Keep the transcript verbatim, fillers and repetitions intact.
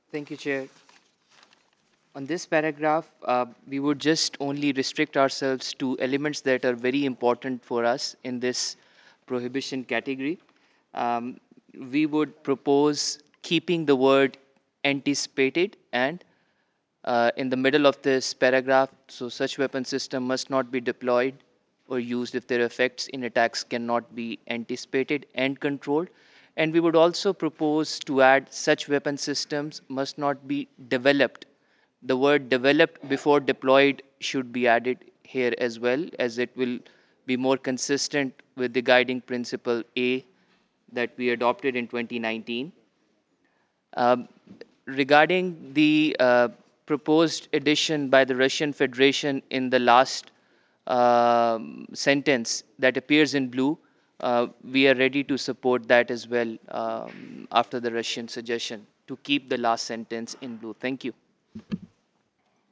Thank you, Chair. On this paragraph, uh, we would just only restrict ourselves to elements that are very important for us in this prohibition category. Um, we would propose keeping the word anticipated and uh, in the middle of this paragraph. So, such weapon system must not be deployed or used if their effects in attacks cannot be anticipated and controlled. And we would also propose to add such weapon systems must not be developed. The word developed before deployed should be added here as well, as it will be more consistent with the guiding principle A that we adopted in twenty nineteen. Um, Regarding the uh, proposed addition by the Russian Federation in the last um, sentence that appears in blue, uh, we are ready to support that as well um, after the Russian suggestion to keep the last sentence in blue. Thank you.